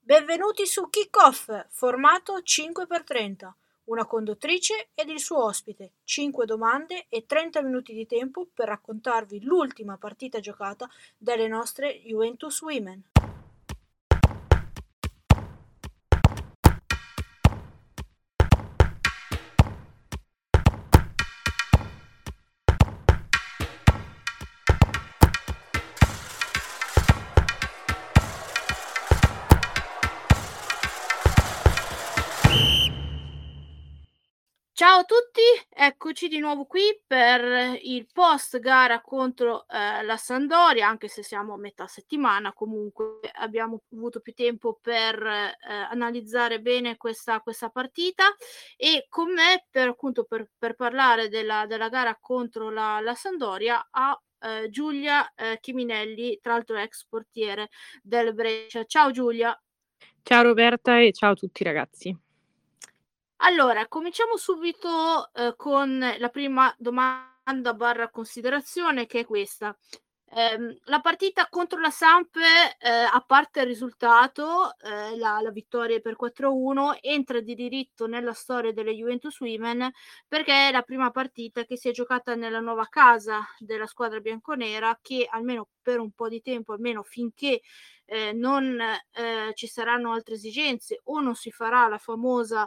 Benvenuti su Kick-Off, formato 5x30, una conduttrice ed il suo ospite, 5 domande e 30 minuti di tempo per raccontarvi l'ultima partita giocata dalle nostre Juventus Women. Ciao a tutti, eccoci di nuovo qui per il post gara contro la Sampdoria, anche se siamo a metà settimana, comunque abbiamo avuto più tempo per analizzare bene questa partita, e con me per parlare della gara contro la Sampdoria Giulia Chiminelli, tra l'altro ex portiere del Brescia. Ciao Giulia. Ciao Roberta e ciao a tutti ragazzi. Allora, cominciamo subito con la prima domanda barra considerazione, che è questa. La partita contro la Samp, a parte il risultato, la vittoria per 4-1, entra di diritto nella storia delle Juventus Women perché è la prima partita che si è giocata nella nuova casa della squadra bianconera, che almeno per un po' di tempo, almeno finché non ci saranno altre esigenze o non si farà la famosa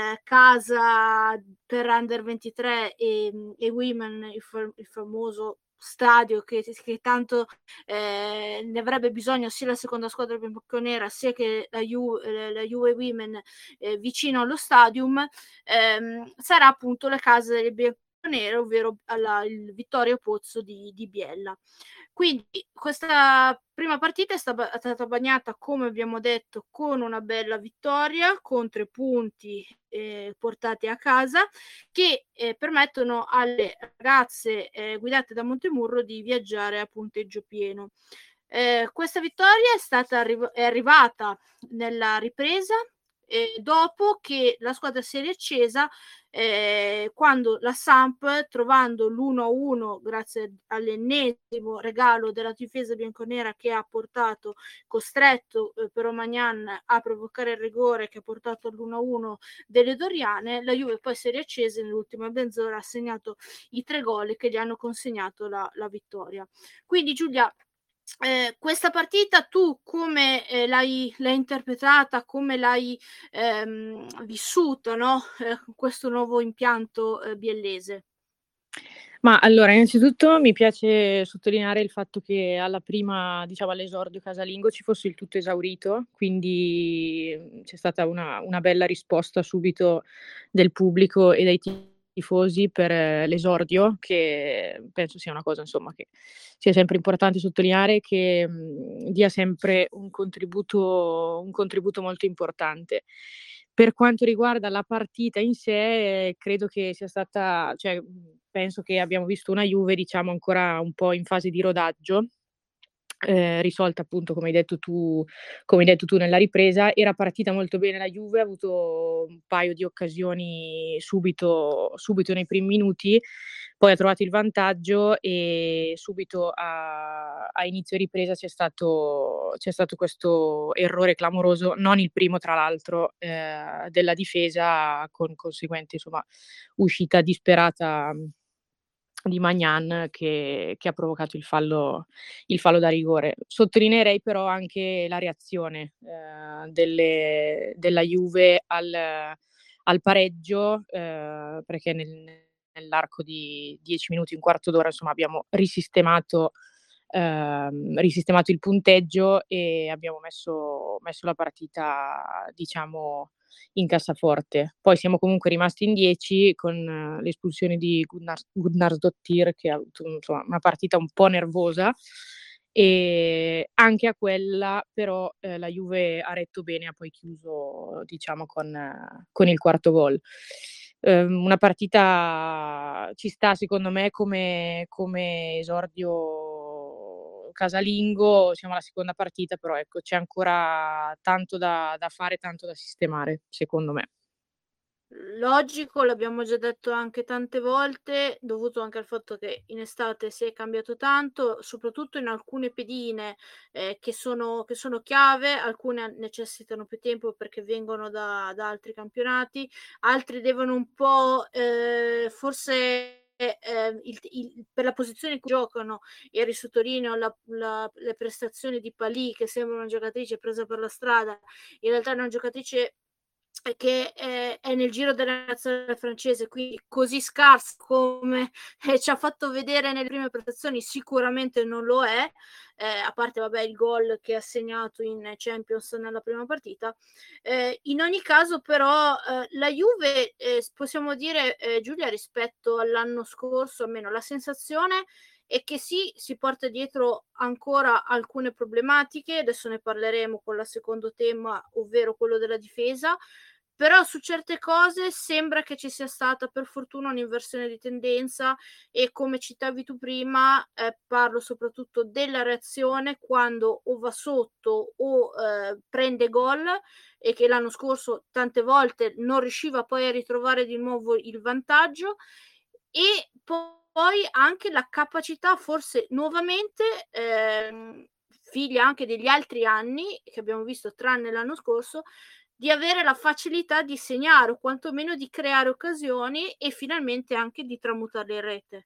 casa per Under 23 e Women, il famoso stadio che tanto ne avrebbe bisogno sia la seconda squadra bianconera sia che la Juve Women vicino allo stadium, sarà appunto la casa delle bianconere, ovvero il Vittorio Pozzo di Biella. Quindi questa prima partita è stata bagnata, come abbiamo detto, con una bella vittoria con 3 punti portati a casa, che permettono alle ragazze guidate da Montemurro di viaggiare a punteggio pieno. Questa vittoria è arrivata nella ripresa, dopo che la squadra si è riaccesa quando la Samp, trovando l'1-1 grazie all'ennesimo regalo della difesa bianconera, che ha costretto però Magnan a provocare il rigore che ha portato all'1-1 delle Doriane, la Juve poi si è riaccesa e nell'ultima mezz'ora ha segnato i 3 gol che gli hanno consegnato la vittoria. Quindi Giulia, questa partita tu come l'hai interpretata, come l'hai vissuta, no? Questo nuovo impianto biellese? Ma allora, innanzitutto mi piace sottolineare il fatto che alla prima, diciamo all'esordio casalingo, ci fosse il tutto esaurito, quindi c'è stata una bella risposta subito del pubblico e dai tifosi per l'esordio, che penso sia una cosa insomma che sia sempre importante sottolineare, che dia sempre un contributo molto importante. Per quanto riguarda la partita in sé, credo che sia stata, cioè, penso che abbiamo visto una Juve, diciamo, ancora un po' in fase di rodaggio, risolta appunto come hai detto tu nella ripresa. Era partita molto bene la Juve, ha avuto un paio di occasioni subito nei primi minuti, poi ha trovato il vantaggio e subito a inizio ripresa c'è stato questo errore clamoroso, non il primo tra l'altro, della difesa, con conseguente insomma uscita disperata di Maignan che ha provocato il fallo da rigore. Sottolineerei però anche la reazione della Juve al pareggio, perché nell'arco di 10 minuti, un quarto d'ora, insomma, abbiamo risistemato il punteggio e abbiamo messo la partita, diciamo, in cassaforte. Poi siamo comunque rimasti in 10 con l'espulsione di Gunnarsdottir, che ha avuto insomma una partita un po' nervosa, e anche a quella però la Juve ha retto bene, ha poi chiuso, diciamo, con il quarto gol. Una partita ci sta secondo me come esordio casalingo, siamo alla seconda partita, però ecco c'è ancora tanto da fare, tanto da sistemare secondo me. Logico, l'abbiamo già detto anche tante volte, dovuto anche al fatto che in estate si è cambiato tanto, soprattutto in alcune pedine, che sono chiave, alcune necessitano più tempo perché vengono da altri campionati, altre devono un po', forse, per la posizione in cui giocano, e risottolineo le prestazioni di Pali, che sembra una giocatrice presa per la strada, in realtà è una giocatrice che è nel giro della nazionale francese, quindi così scarsa come ci ha fatto vedere nelle prime prestazioni sicuramente non lo è, a parte vabbè il gol che ha segnato in Champions nella prima partita. In ogni caso però la Juve, possiamo dire, Giulia, rispetto all'anno scorso, almeno la sensazione è che sì, si porta dietro ancora alcune problematiche, adesso ne parleremo con il secondo tema, ovvero quello della difesa, però su certe cose sembra che ci sia stata per fortuna un'inversione di tendenza e come citavi tu prima, parlo soprattutto della reazione quando o va sotto o prende gol, e che l'anno scorso tante volte non riusciva poi a ritrovare di nuovo il vantaggio, e poi anche la capacità forse nuovamente, figlia anche degli altri anni che abbiamo visto tranne l'anno scorso, di avere la facilità di segnare o quantomeno di creare occasioni e finalmente anche di tramutarle in rete.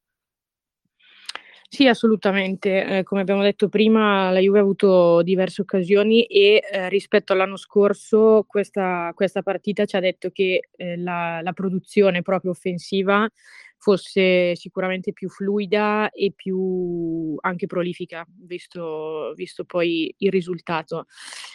Sì, assolutamente. Come abbiamo detto prima, la Juve ha avuto diverse occasioni e, rispetto all'anno scorso questa partita ci ha detto che, la produzione proprio offensiva fosse sicuramente più fluida e più anche prolifica, visto poi il risultato.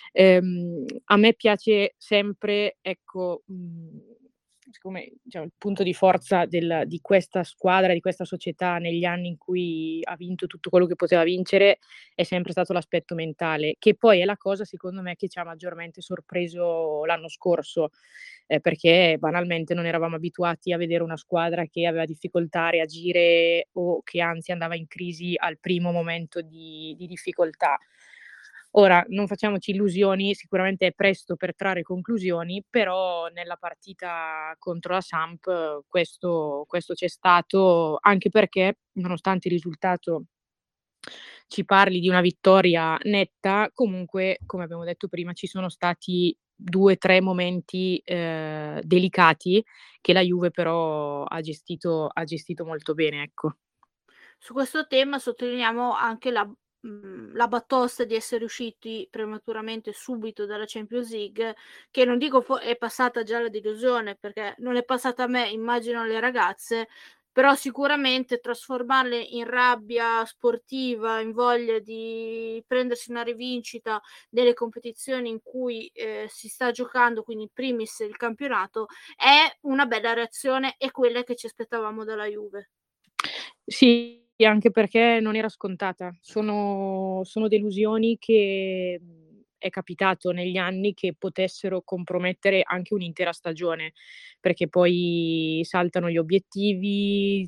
A me piace sempre, ecco, siccome diciamo il punto di forza di questa squadra, di questa società negli anni in cui ha vinto tutto quello che poteva vincere, è sempre stato l'aspetto mentale, che poi è la cosa secondo me che ci ha maggiormente sorpreso l'anno scorso, perché banalmente non eravamo abituati a vedere una squadra che aveva difficoltà a reagire o che anzi andava in crisi al primo momento di difficoltà. Ora, non facciamoci illusioni, sicuramente è presto per trarre conclusioni, però nella partita contro la Samp questo c'è stato, anche perché nonostante il risultato ci parli di una vittoria netta, comunque, come abbiamo detto prima, ci sono stati 2, 3 momenti, delicati che la Juve però ha gestito molto bene, ecco. Su questo tema sottolineiamo anche la batosta di essere usciti prematuramente subito dalla Champions League, che non dico è passata già la delusione, perché non è passata a me, immagino alle ragazze, però sicuramente trasformarle in rabbia sportiva, in voglia di prendersi una rivincita nelle competizioni in cui, si sta giocando, quindi in primis il campionato, è una bella reazione, e quella che ci aspettavamo dalla Juve. Sì, anche perché non era scontata. Sono delusioni che, è capitato negli anni che potessero compromettere anche un'intera stagione, perché poi saltano gli obiettivi,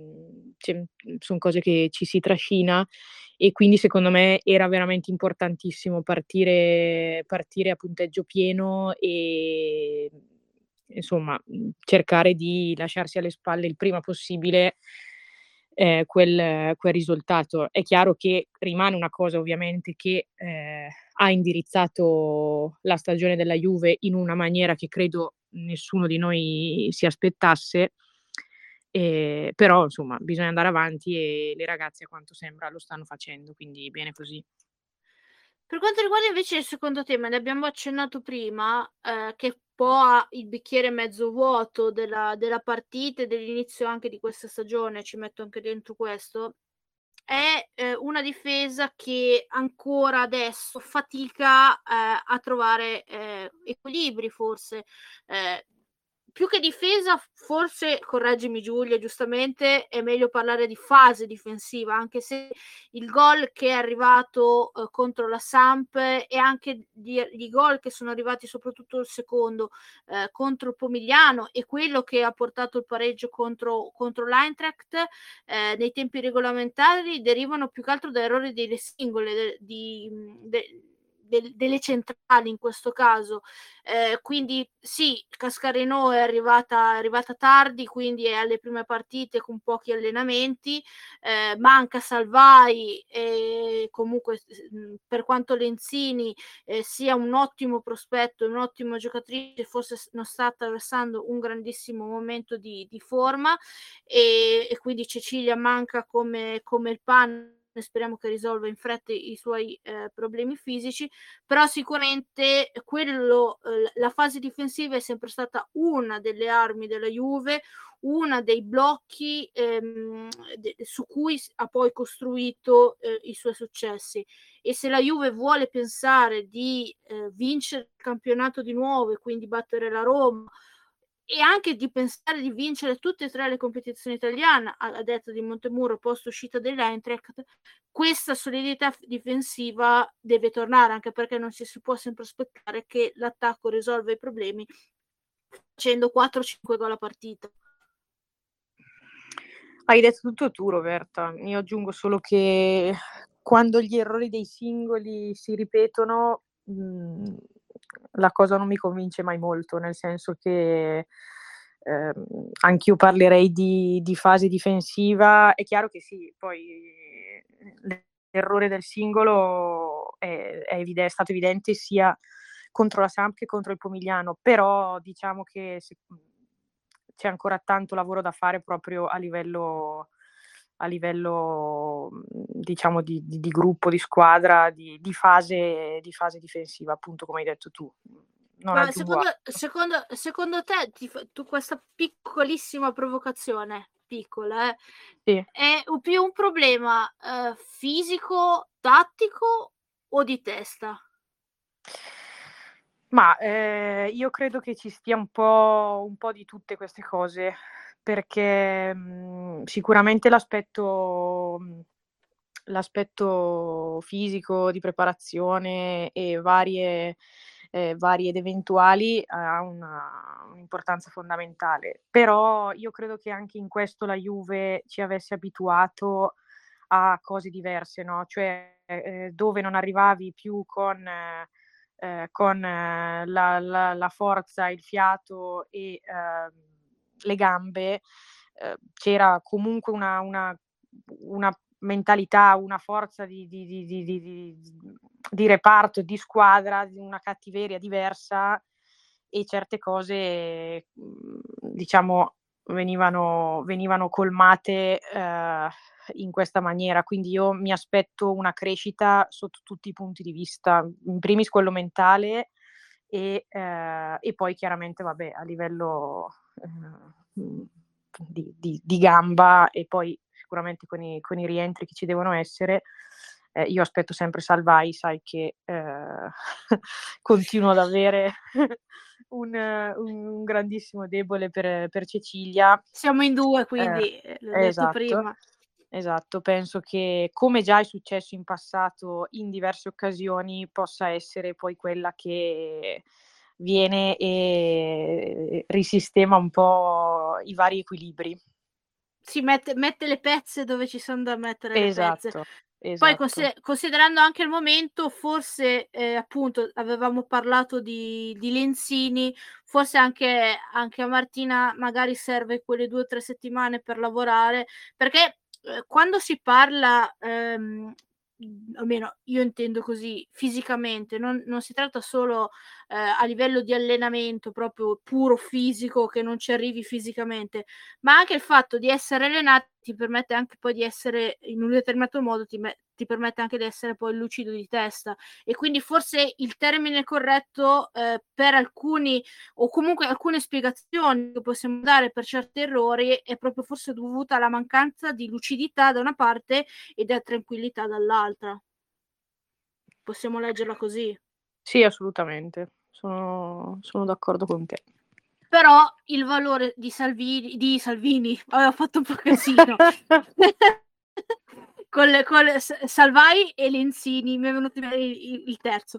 son cose che ci si trascina e quindi secondo me era veramente importantissimo partire a punteggio pieno e, insomma, cercare di lasciarsi alle spalle il prima possibile, quel risultato. È chiaro che rimane una cosa ovviamente che, ha indirizzato la stagione della Juve in una maniera che credo nessuno di noi si aspettasse, però insomma bisogna andare avanti e le ragazze a quanto sembra lo stanno facendo, quindi bene così. Per quanto riguarda invece il secondo tema, ne abbiamo accennato prima, che un po' ha il bicchiere mezzo vuoto della partita e dell'inizio anche di questa stagione, ci metto anche dentro questo, è, una difesa che ancora adesso fatica, a trovare, equilibri forse. Ehm, Più che difesa, forse, correggimi Giulia, giustamente, è meglio parlare di fase difensiva, anche se il gol che è arrivato, contro la Samp, e anche di gol che sono arrivati, soprattutto il secondo, contro il Pomigliano, e quello che ha portato il pareggio contro l'Eintracht, nei tempi regolamentari, derivano più che altro da errori delle singole, delle centrali in questo caso. Quindi sì, Cascarino è arrivata tardi, quindi è alle prime partite con pochi allenamenti, manca Salvai e comunque per quanto Lenzini sia un ottimo prospetto, un'ottima giocatrice, forse non sta attraversando un grandissimo momento di forma, e quindi Cecilia manca come il pane. Speriamo che risolva in fretta i suoi problemi fisici, però sicuramente la fase difensiva è sempre stata una delle armi della Juve, una dei blocchi su cui ha poi costruito i suoi successi. E se la Juve vuole pensare di vincere il campionato di nuovo e quindi battere la Roma, e anche di pensare di vincere tutte e 3 le competizioni italiane, a detta di Montemurro post uscita dell'Eintracht, questa solidità difensiva deve tornare, anche perché non ci si può sempre aspettare che l'attacco risolva i problemi facendo 4-5 gol a partita. Hai detto tutto tu, Roberta. Io aggiungo solo che quando gli errori dei singoli si ripetono, la cosa non mi convince mai molto, nel senso che anch'io parlerei di fase difensiva. È chiaro che sì, poi l'errore del singolo è stato evidente sia contro la Samp che contro il Pomigliano, però diciamo che c'è ancora tanto lavoro da fare proprio a livello diciamo di gruppo, di squadra, di fase difensiva, appunto come hai detto tu. Non Ma aggiungo altro. secondo te tu questa piccolissima provocazione, piccola, Sì. è più un problema fisico, tattico o di testa? Ma io credo che ci stia un po' di tutte queste cose, perché sicuramente l'aspetto fisico di preparazione e varie ed eventuali ha un'importanza fondamentale, però io credo che anche in questo la Juve ci avesse abituato a cose diverse, no? Cioè dove non arrivavi più con la forza, il fiato e le gambe, c'era comunque una mentalità, una forza di reparto, di squadra, di una cattiveria diversa, e certe cose diciamo venivano colmate in questa maniera. Quindi io mi aspetto una crescita sotto tutti i punti di vista, in primis quello mentale e poi chiaramente vabbè a livello di gamba, e poi sicuramente con i rientri che ci devono essere. Io aspetto sempre Salvai, sai che continuo ad avere un grandissimo debole per Cecilia. Siamo in 2, quindi l'ho detto Esatto, prima. esatto. Penso che, come già è successo in passato in diverse occasioni, possa essere poi quella che viene e risistema un po' i vari equilibri. Si mette le pezze dove ci son da mettere le pezze. Esatto, Poi esatto. considerando anche il momento, forse, appunto avevamo parlato di Lenzini, forse anche a Martina magari serve quelle 2 o 3 settimane per lavorare, perché, quando si parla, almeno io intendo così, fisicamente, non si tratta solo, a livello di allenamento proprio puro fisico, che non ci arrivi fisicamente, ma anche il fatto di essere allenati ti permette anche poi di essere in un determinato modo, ti permette anche di essere poi lucido di testa, e quindi forse il termine corretto per alcuni, o comunque alcune spiegazioni che possiamo dare per certi errori, è proprio forse dovuta alla mancanza di lucidità da una parte e da tranquillità dall'altra. Possiamo leggerla così. Sì, assolutamente. Sono d'accordo con te. Però il valore di Salvini, ho fatto un po' casino. Con Salvai e Lenzini, mi è venuto il terzo.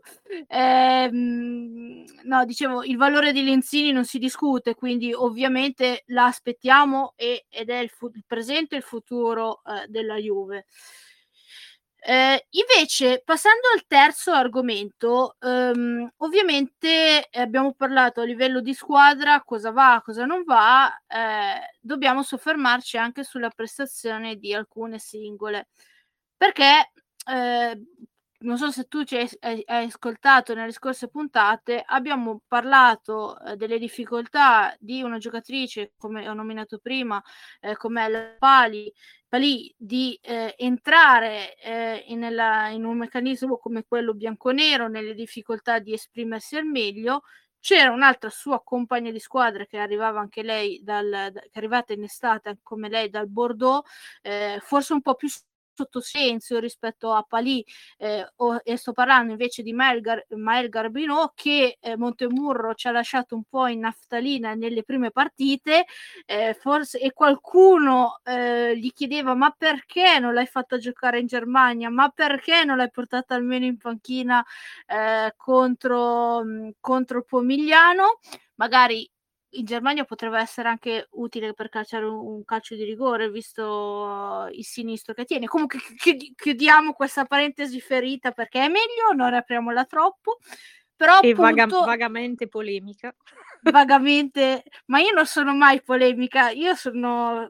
No, dicevo, il valore di Lenzini non si discute, quindi ovviamente la aspettiamo ed è il presente e il futuro della Juve. Invece, passando al terzo argomento, ovviamente abbiamo parlato a livello di squadra cosa va, cosa non va, dobbiamo soffermarci anche sulla prestazione di alcune singole. Perché, non so se tu ci hai ascoltato nelle scorse puntate, abbiamo parlato, delle difficoltà di una giocatrice, come ho nominato prima, come la Palì di entrare in un meccanismo come quello bianconero, nelle difficoltà di esprimersi al meglio. C'era un'altra sua compagna di squadra che arrivava anche lei che è arrivata in estate come lei dal Bordeaux, forse un po' più sotto silenzio rispetto a Palì, e sto parlando invece di Maëlle Garbinot, che Montemurro ci ha lasciato un po' in naftalina nelle prime partite, forse, e qualcuno gli chiedeva: ma perché non l'hai fatta giocare in Germania, ma perché non l'hai portata almeno in panchina contro il Pomigliano? Magari in Germania potrebbe essere anche utile per calciare un calcio di rigore, visto il sinistro che tiene. Comunque chiudiamo questa parentesi ferita, perché è meglio, non apriamola troppo. Però E appunto vagamente polemica. vagamente, ma io non sono mai polemica, io sono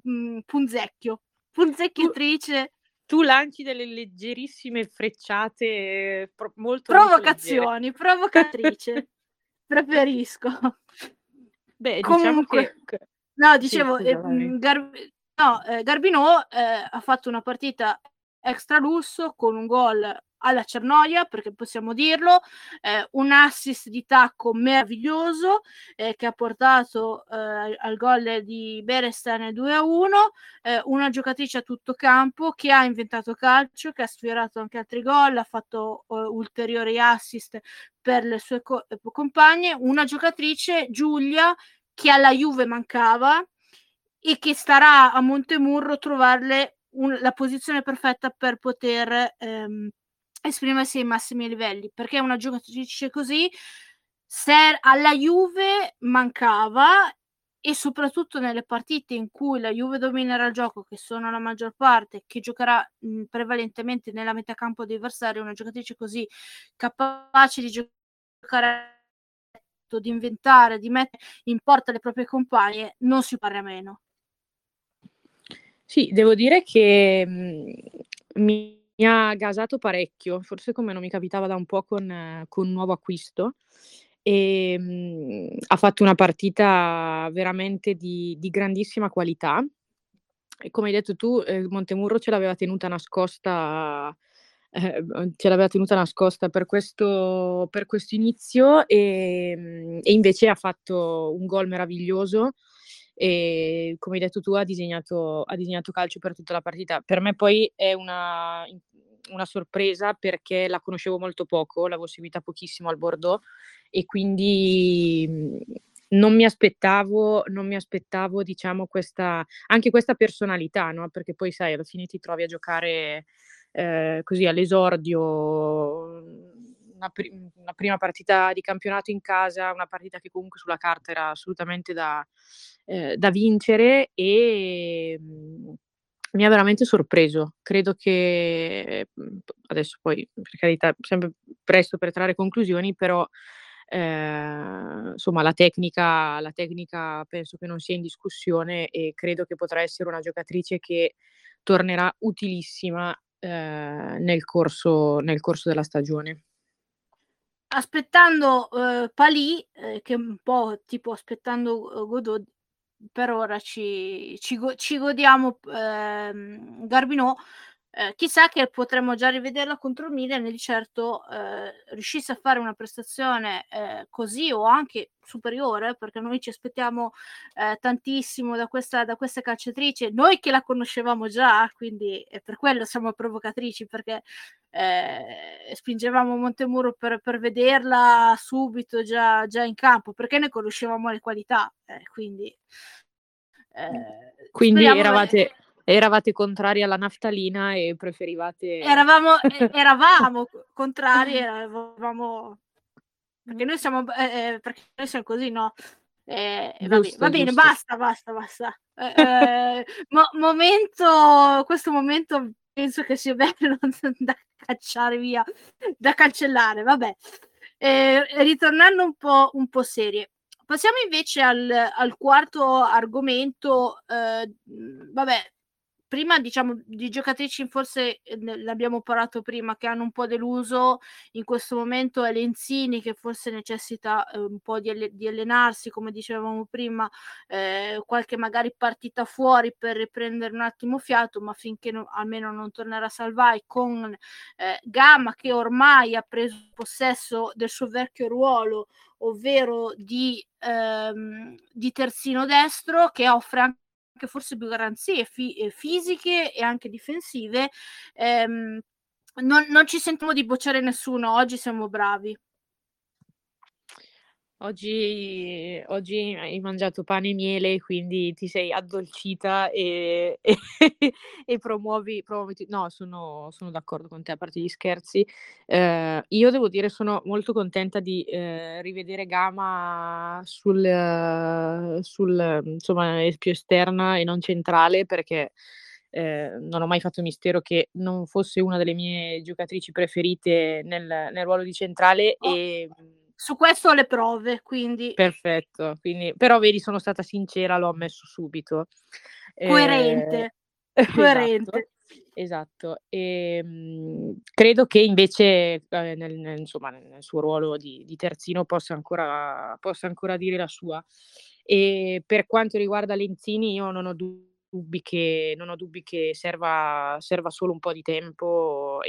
punzecchiatrice. Tu lanci delle leggerissime frecciate molto molto leggere. Provocatrice, preferisco. Beh, diciamo Comunque, che no, sì, dicevo, scusa, vai. Garbinot ha fatto una partita extra lusso con un gol alla Cernoia, perché possiamo dirlo, un assist di tacco meraviglioso che ha portato al gol di Berestan 2-1, una giocatrice a tutto campo che ha inventato calcio, che ha sfiorato anche altri gol, ha fatto ulteriori assist per le sue compagne, una giocatrice, Giulia, che alla Juve mancava e che starà a Montemurro trovarle la posizione perfetta per poter esprimersi ai massimi livelli, perché una giocatrice così alla Juve mancava, e soprattutto nelle partite in cui la Juve dominerà il gioco, che sono la maggior parte, che giocherà prevalentemente nella metà campo di avversario, una giocatrice così capace di giocare, di inventare, di mettere in porta le proprie compagne, non si parla meno. Sì, devo dire che mi ha gasato parecchio, forse come non mi capitava da un po' con un nuovo acquisto. Ha fatto una partita veramente di grandissima qualità. E come hai detto tu, Montemurro ce l'aveva tenuta nascosta per questo inizio, e invece ha fatto un gol meraviglioso e, come hai detto tu, ha disegnato calcio per tutta la partita. Per me poi è una sorpresa, perché la conoscevo molto poco, l'avevo seguita pochissimo al Bordeaux, e quindi non mi aspettavo, diciamo, anche questa personalità, no, perché poi sai, alla fine ti trovi a giocare così all'esordio una prima partita di campionato in casa, una partita che comunque sulla carta era assolutamente da vincere, e mi ha veramente sorpreso. Credo che adesso poi, per carità, sempre presto per trarre conclusioni, però insomma la tecnica penso che non sia in discussione, e credo che potrà essere una giocatrice che tornerà utilissima nel corso della stagione. Aspettando Palì, che è un po' tipo aspettando Godot, per ora ci godiamo Garbinot. Chissà che potremmo già rivederla contro il Milan, e di certo riuscisse a fare una prestazione così o anche superiore, perché noi ci aspettiamo tantissimo da questa calciatrice, noi che la conoscevamo già, quindi per quello siamo provocatrici, perché spingevamo Montemurro per vederla subito già in campo, perché ne conoscevamo le qualità, quindi Quindi speriamo. eravate contrari alla naftalina e preferivate Eravamo contrari, perché noi siamo così, no? Va giusto, bene, giusto. basta. Questo momento penso che sia bello da cacciare via, da cancellare, vabbè. Ritornando un po' serie. Passiamo invece al quarto argomento, vabbè, prima diciamo di giocatrici forse, l'abbiamo parlato prima, che hanno un po' deluso in questo momento è Lenzini, che forse necessita, un po' di allenarsi, come dicevamo prima, qualche magari partita fuori per riprendere un attimo fiato, ma finché almeno non tornerà Salvai con Gama, che ormai ha preso possesso del suo vecchio ruolo, ovvero di terzino destro, che offre anche forse più garanzie fisiche e anche difensive. Non ci sentiamo di bocciare nessuno, oggi siamo bravi. Oggi hai mangiato pane e miele, quindi ti sei addolcita e promuovi no, sono d'accordo con te, a parte gli scherzi. Io devo dire sono molto contenta di, rivedere Gama insomma, più esterna e non centrale, perché, non ho mai fatto mistero che non fosse una delle mie giocatrici preferite nel ruolo di centrale, Oh, su questo ho le prove, quindi perfetto, quindi però vedi sono stata sincera, l'ho ammesso subito. Ehm coerente, esatto, coerente. esatto. Credo che invece, insomma nel suo ruolo di terzino possa ancora dire la sua. Per quanto riguarda Lenzini io non ho dubbi che serva solo un po' di tempo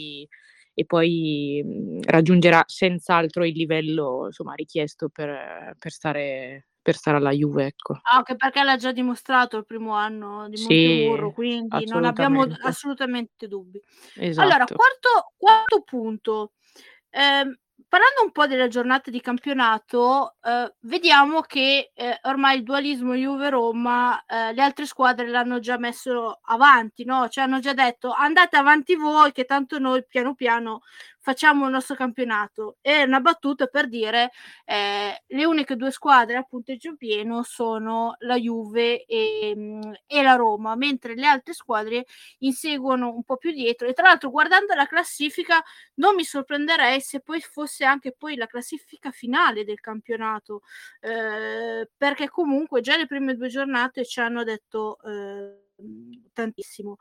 e poi raggiungerà senz'altro il livello, insomma, richiesto per stare alla Juve, ecco. Anche perché l'ha già dimostrato il primo anno di Sì, Montemurro, quindi non abbiamo assolutamente. assolutamente dubbi. Allora, Esatto. quarto punto. Ehm, Parlando un po' della giornata di campionato, vediamo che, ormai il dualismo Juve-Roma, le altre squadre l'hanno già messo avanti, no, cioè hanno già detto: "Andate avanti voi che tanto noi piano piano facciamo il nostro campionato". È una battuta per dire, le uniche 2 squadre a punteggio pieno sono la Juve, e la Roma, mentre le altre squadre inseguono un po' più dietro. E tra l'altro guardando la classifica non mi sorprenderei se poi fosse anche poi la classifica finale del campionato, perché comunque già le prime 2 giornate ci hanno detto, tantissimo.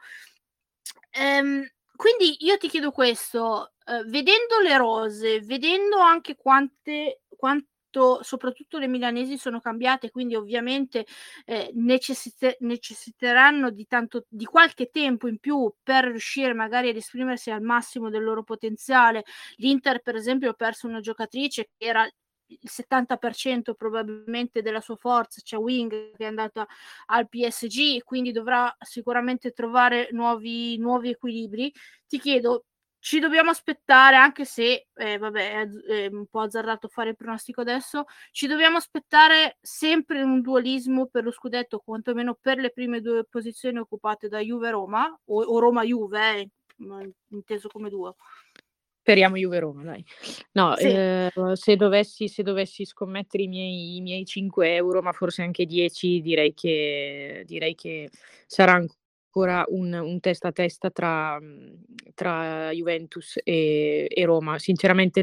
Quindi io ti chiedo questo, vedendo le rose, vedendo anche quanto soprattutto le milanesi sono cambiate, quindi ovviamente, necessiteranno di qualche tempo in più per riuscire magari ad esprimersi al massimo del loro potenziale. L'Inter per esempio ha perso una giocatrice che era il 70% probabilmente della sua forza, cioè Wing, che è andata al PSG, quindi dovrà sicuramente trovare nuovi equilibri. Ti chiedo, ci dobbiamo aspettare, anche se, vabbè è un po' azzardato fare il pronostico adesso, ci dobbiamo aspettare sempre un dualismo per lo scudetto, quantomeno per le prime 2 posizioni occupate da Juve-Roma o Roma-Juve, inteso come duo. Speriamo Juve-Roma, dai. No, Sì. se dovessi scommettere i miei 5 €, ma forse anche 10, direi che sarà ancora un testa a testa tra Juventus e Roma. Sinceramente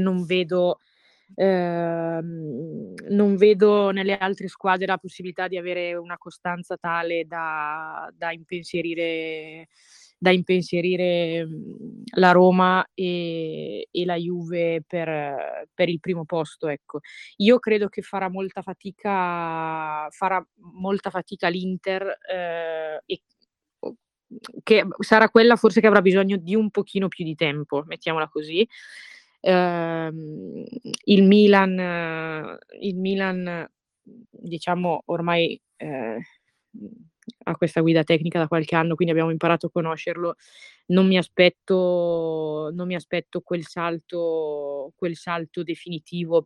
non vedo nelle altre squadre la possibilità di avere una costanza tale da impensierire la Roma e la Juve per il primo posto, ecco. Io credo che farà molta fatica l'Inter, e o che sarà quella forse che avrà bisogno di un pochino più di tempo, mettiamola così. Ehm, il Milan diciamo ormai, ha questa guida tecnica da qualche anno, quindi abbiamo imparato a conoscerlo. Non mi aspetto quel salto definitivo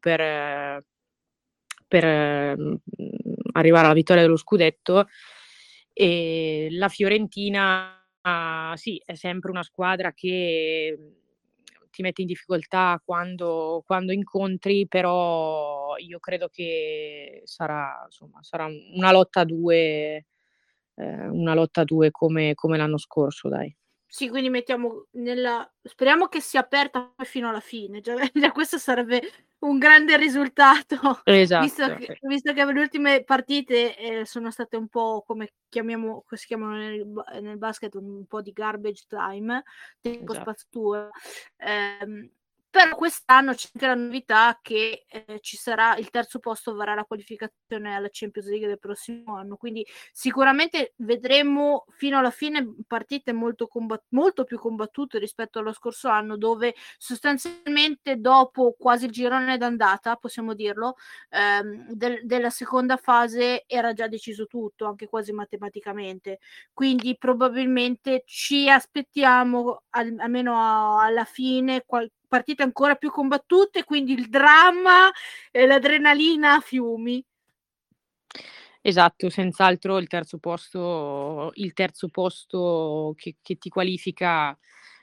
per arrivare alla vittoria dello scudetto. La Fiorentina, sì, è sempre una squadra che, ti mette in difficoltà quando incontri, però io credo che sarà una lotta a 2 come l'anno scorso, dai. Sì, quindi mettiamo speriamo che sia aperta poi fino alla fine, già questo sarebbe un grande risultato, Esatto. visto che le ultime partite, sono state un po' come si chiamano nel basket, un po' di garbage time, tempo Esatto. spazzatura. Però quest'anno c'è anche la novità che, ci sarà il terzo posto varrà la qualificazione alla Champions League del prossimo anno, quindi sicuramente vedremo fino alla fine partite molto più combattute rispetto allo scorso anno, dove sostanzialmente dopo quasi il girone d'andata, possiamo dirlo, della seconda fase era già deciso tutto, anche quasi matematicamente. Quindi probabilmente ci aspettiamo almeno alla fine partite ancora più combattute, quindi il dramma e l'adrenalina a fiumi. Esatto, senz'altro il terzo posto che ti qualifica,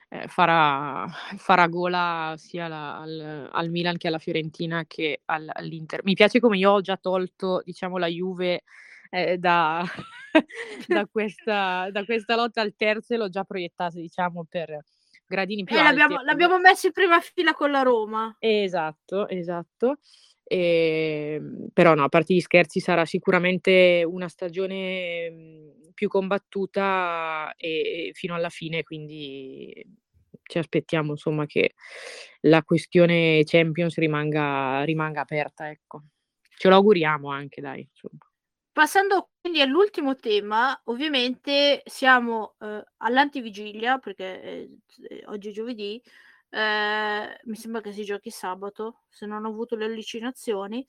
farà gola sia al Milan che alla Fiorentina che all'Inter. Mi piace come io ho già tolto, diciamo, la Juve, da da questa lotta al terzo e l'ho già proiettata, diciamo, per gradini più alti, ecco. L'abbiamo messo in prima fila con la Roma. Esatto, esatto. Però no, a parte gli scherzi, sarà sicuramente una stagione, più combattuta, fino alla fine, quindi ci aspettiamo insomma che la questione Champions rimanga aperta, ecco. Ce lo auguriamo anche, dai, insomma. Passando quindi all'ultimo tema, ovviamente siamo, all'antivigilia perché, oggi è giovedì, mi sembra che si giochi sabato, se non ho avuto le allucinazioni,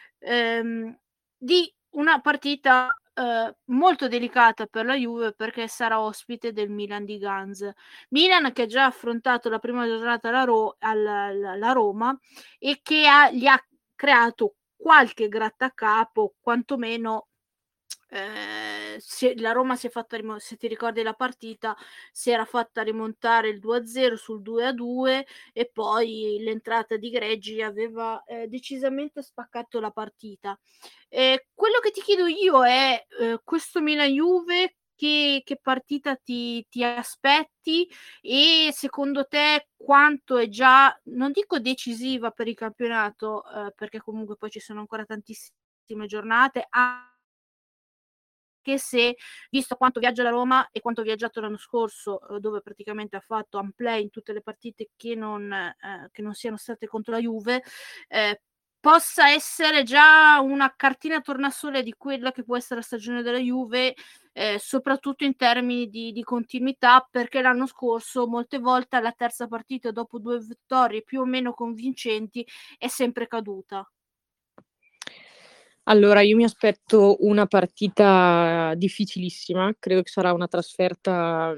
di una partita, molto delicata per la Juve perché sarà ospite del Milan di Gans. Milan che ha già affrontato la prima giornata la Roma e che gli ha creato qualche grattacapo, quantomeno la Roma si è fatta se ti ricordi la partita, si era fatta rimontare il 2-0 sul 2-2 e poi l'entrata di Greggi aveva, decisamente spaccato la partita. Quello che ti chiedo io è, questo Milan-Juve che partita ti aspetti e secondo te quanto è già, non dico decisiva per il campionato, perché comunque poi ci sono ancora tantissime giornate, anche se, visto quanto viaggia la Roma e quanto ha viaggiato l'anno scorso, dove praticamente ha fatto unplay in tutte le partite che non siano state contro la Juve, ehm, possa essere già una cartina tornasole di quella che può essere la stagione della Juve, soprattutto in termini di continuità, perché l'anno scorso molte volte alla terza partita dopo 2 vittorie più o meno convincenti è sempre caduta. Allora, io mi aspetto una partita difficilissima, credo che sarà una trasferta,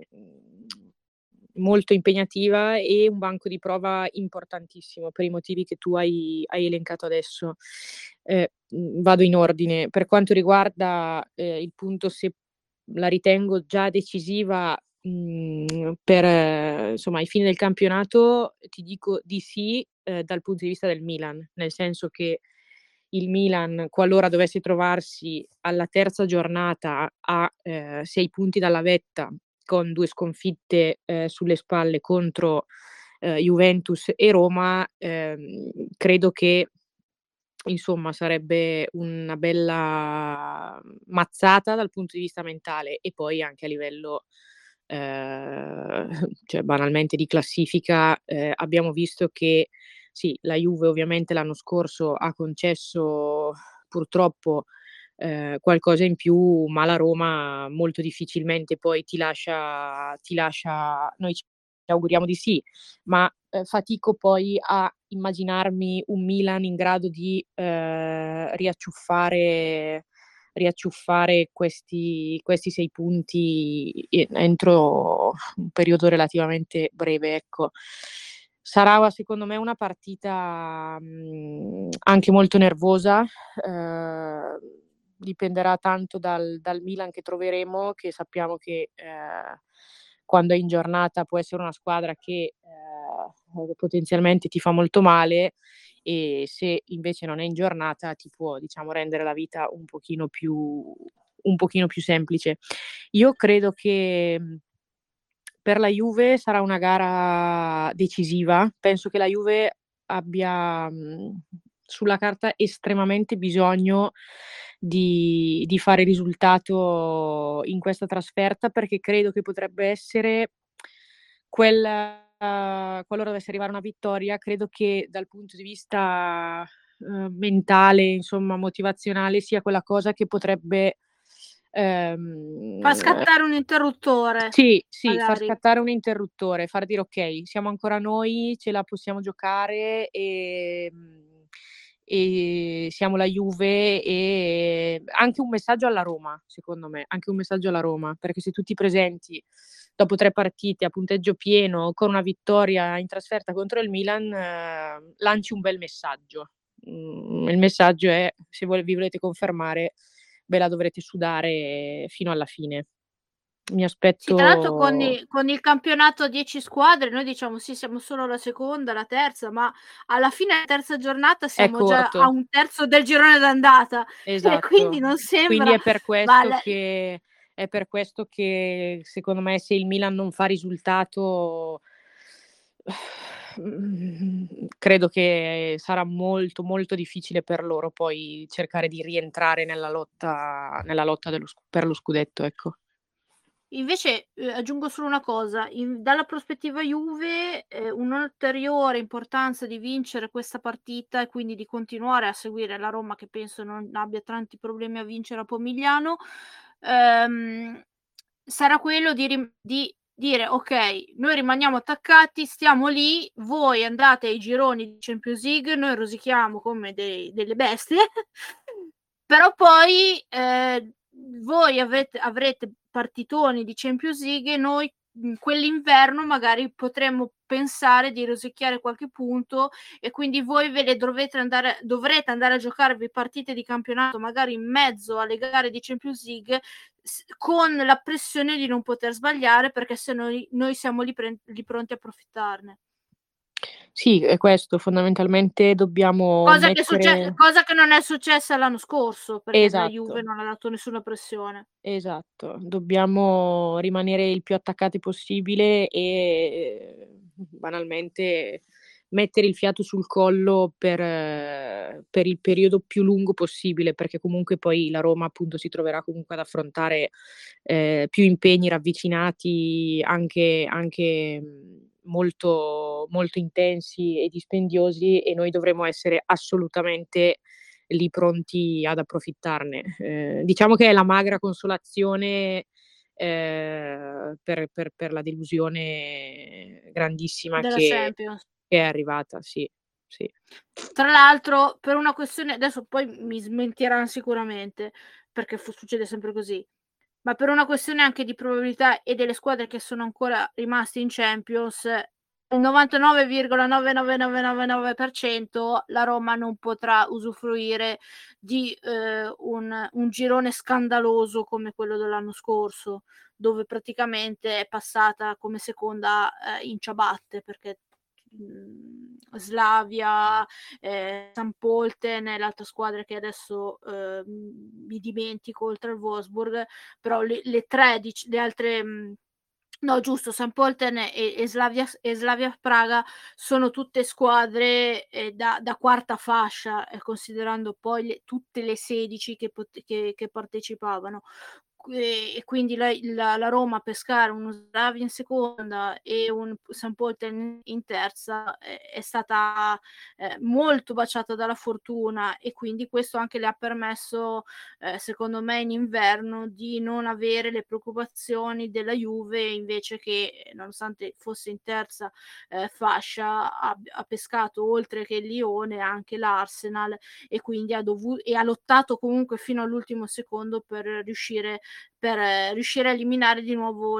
molto impegnativa e un banco di prova importantissimo per i motivi che tu hai elencato adesso. Vado in ordine. Per quanto riguarda, il punto se la ritengo già decisiva, per insomma ai fini del campionato, ti dico di sì, dal punto di vista del Milan, nel senso che il Milan, qualora dovesse trovarsi alla terza giornata a, 6 punti dalla vetta con 2 sconfitte, sulle spalle contro, Juventus e Roma, credo che insomma sarebbe una bella mazzata dal punto di vista mentale e poi anche a livello, cioè banalmente di classifica, abbiamo visto che sì, la Juve ovviamente l'anno scorso ha concesso purtroppo, qualcosa in più, ma la Roma molto difficilmente poi ti lascia, noi ci auguriamo di sì, ma, fatico poi a immaginarmi un Milan in grado di, riacciuffare questi 6 punti entro un periodo relativamente breve, ecco. Sarà secondo me una partita, anche molto nervosa, dipenderà tanto dal Milan che troveremo, che sappiamo che, quando è in giornata può essere una squadra che, potenzialmente ti fa molto male e se invece non è in giornata ti può, diciamo, rendere la vita un pochino più semplice. Io credo che, per la Juve sarà una gara decisiva. Penso che la Juve abbia, sulla carta estremamente bisogno di fare risultato in questa trasferta, perché credo che potrebbe essere qualora dovesse arrivare una vittoria, credo che dal punto di vista, mentale, insomma motivazionale, sia quella cosa che potrebbe, Fa ehm scattare un interruttore, sì, sì, far magari. scattare un interruttore, far dire: "Okay, siamo ancora noi, ce la possiamo giocare, e siamo la Juve", anche un messaggio alla Roma, secondo me, anche un messaggio alla Roma, perché se tu ti presenti dopo 3 partite a punteggio pieno, con una vittoria in trasferta contro il Milan, lanci un bel messaggio. Il messaggio è: se vi volete confermare, ve la dovrete sudare fino alla fine. Mi Sì, tra l'altro aspetto con il campionato a 10 squadre noi diciamo: "Sì, siamo solo la seconda, la terza", ma alla fine la terza giornata è siamo già a corto, un terzo del girone d'andata e quindi esatto. non Quindi sembra ma la è per questo che secondo me se il Milan non fa risultato, credo che sarà molto, molto difficile per loro poi cercare di rientrare nella lotta per lo scudetto, ecco. invece, aggiungo solo una cosa, dalla prospettiva Juve, un'ulteriore importanza di vincere questa partita e quindi di continuare a seguire la Roma che penso non abbia tanti problemi a vincere a Pomigliano, ehm, sarà quello di dire: "Okay, noi rimaniamo attaccati, stiamo lì, voi andate ai gironi di Champions League, noi rosichiamo come delle bestie, però poi, voi avrete partitoni di Champions League e noi, quell'inverno magari potremmo pensare di rosicchiare qualche punto e quindi voi ve le dovrete andare a giocarvi partite di campionato magari in mezzo alle gare di Champions League con la pressione di non poter sbagliare perché se noi siamo lì pronti a approfittarne." Sì, è questo, fondamentalmente dobbiamo mettere Cosa che non è successa l'anno scorso, perché la Juve esatto. non ha dato nessuna pressione. Esatto, dobbiamo rimanere il più attaccati possibile e, banalmente mettere il fiato sul collo per il periodo più lungo possibile, perché comunque poi la Roma, appunto, si troverà comunque ad affrontare, più impegni ravvicinati, anche, molto molto intensi e dispendiosi, e noi dovremo essere assolutamente lì pronti ad approfittarne. Diciamo che è la magra consolazione, per la delusione grandissima Della Champions. che è arrivata, sì, sì. Tra l'altro per una questione adesso poi mi smentiranno sicuramente, perché succede sempre così, ma per una questione anche di probabilità e delle squadre che sono ancora rimaste in Champions, il 99,99999% la Roma non potrà usufruire di, un girone scandaloso come quello dell'anno scorso, dove praticamente è passata come seconda, in ciabatte perché, Slavia, Sampolten e l'altra squadra che adesso, mi dimentico oltre al Wolfsburg, però le 3 le altre no giusto, Sampolten e Slavia Praga sono tutte squadre, da quarta fascia, considerando poi tutte le 16 che partecipavano. E quindi la Roma pescare uno Slavia in seconda e un Sampolten in terza è stata, molto baciata dalla fortuna e quindi questo anche le ha permesso, secondo me in inverno di non avere le preoccupazioni della Juve invece che, nonostante fosse in terza, fascia ha pescato oltre che il Lione anche l'Arsenal e quindi ha lottato comunque fino all'ultimo secondo riuscire a eliminare di nuovo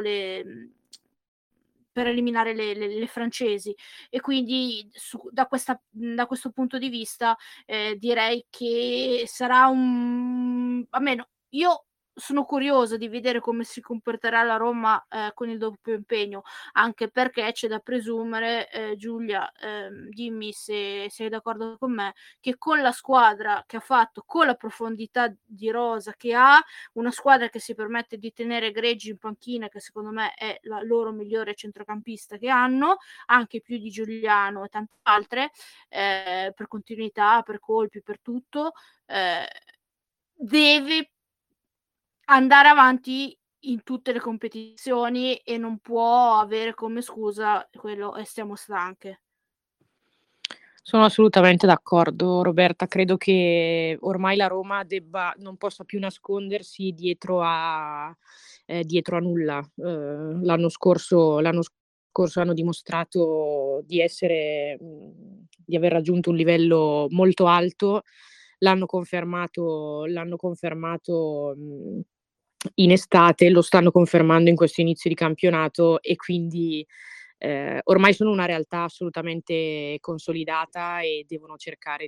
per eliminare le francesi e quindi da questo punto di vista, direi che sarà almeno io sono curiosa di vedere come si comporterà la Roma con il doppio impegno, anche perché c'è da presumere, Giulia, dimmi se sei d'accordo con me, che con la squadra che ha fatto, con la profondità di rosa che ha, una squadra che si permette di tenere Greggi in panchina, che secondo me è la loro migliore centrocampista che hanno, anche più di Giuliano e tante altre, per continuità, per colpi, per tutto, deve andare avanti in tutte le competizioni e non può avere come scusa quello siamo stanche. Sono assolutamente d'accordo, Roberta. Credo che ormai la Roma non possa più nascondersi dietro a nulla. L'anno scorso hanno dimostrato di aver raggiunto un livello molto alto. L'hanno confermato in estate, lo stanno confermando in questo inizio di campionato, e quindi ormai sono una realtà assolutamente consolidata e devono cercare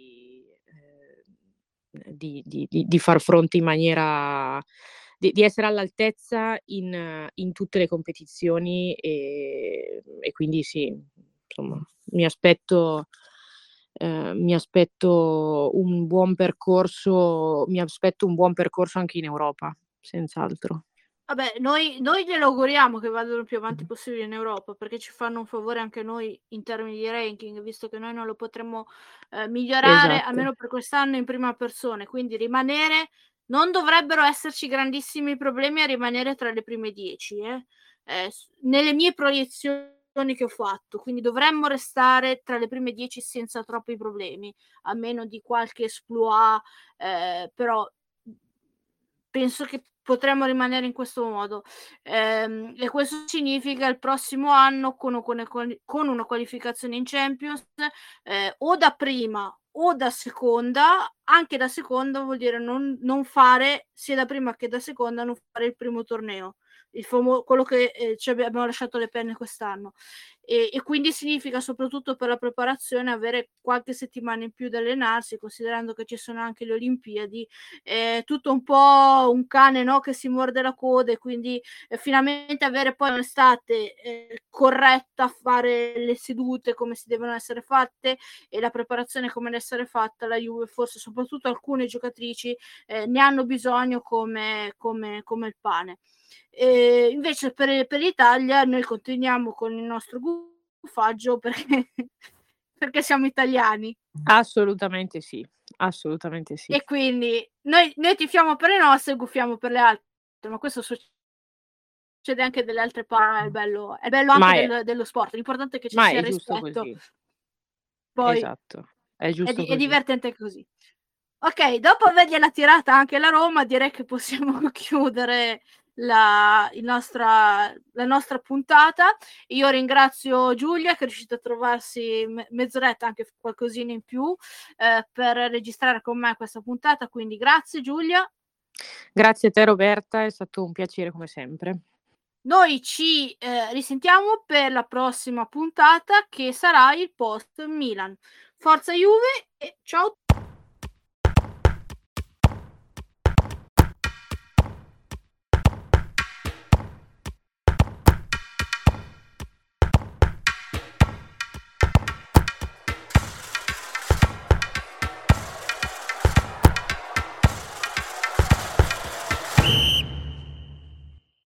di far fronte in maniera di essere all'altezza in tutte le competizioni, e quindi sì, insomma, mi aspetto un buon percorso anche in Europa, senz'altro. Vabbè, noi glielo auguriamo che vadano il più avanti possibile in Europa, perché ci fanno un favore anche noi in termini di ranking, visto che noi non lo potremo migliorare, Esatto. almeno per quest'anno, in prima persona. Quindi rimanere, non dovrebbero esserci grandissimi problemi a rimanere tra le prime 10, nelle mie proiezioni che ho fatto, quindi dovremmo restare tra le prime 10 senza troppi problemi, a meno di qualche exploit, però penso che potremmo rimanere in questo modo, e questo significa il prossimo anno con una qualificazione in Champions, o da prima o da seconda. Anche da seconda vuol dire non fare, sia da prima che da seconda, non fare il primo torneo, quello che ci abbiamo lasciato le penne quest'anno, e quindi significa, soprattutto per la preparazione, avere qualche settimana in più da allenarsi, considerando che ci sono anche le Olimpiadi. Tutto un po' un cane, no, che si morde la coda, e quindi finalmente avere poi un'estate corretta, fare le sedute come si devono essere fatte e la preparazione come deve essere fatta. La Juve, forse soprattutto alcune giocatrici, ne hanno bisogno come il pane. Invece per l'Italia noi continuiamo con il nostro guffaggio perché siamo italiani. Assolutamente sì, assolutamente sì. E quindi noi tifiamo per le nostre e guffiamo per le altre, ma questo succede anche delle altre è bello anche dello sport. L'importante è che ci Ma sia è il giusto rispetto, così. poi Esatto, è giusto è così. divertente così. Okay, dopo avergliela tirata anche la Roma, direi che possiamo chiudere la nostra puntata. Io ringrazio Giulia, che è riuscita a trovarsi mezz'oretta, anche qualcosina in più, per registrare con me questa puntata, quindi grazie Giulia. Grazie a te, Roberta, è stato un piacere come sempre. Noi ci risentiamo per la prossima puntata, che sarà il post Milan. Forza Juve e ciao.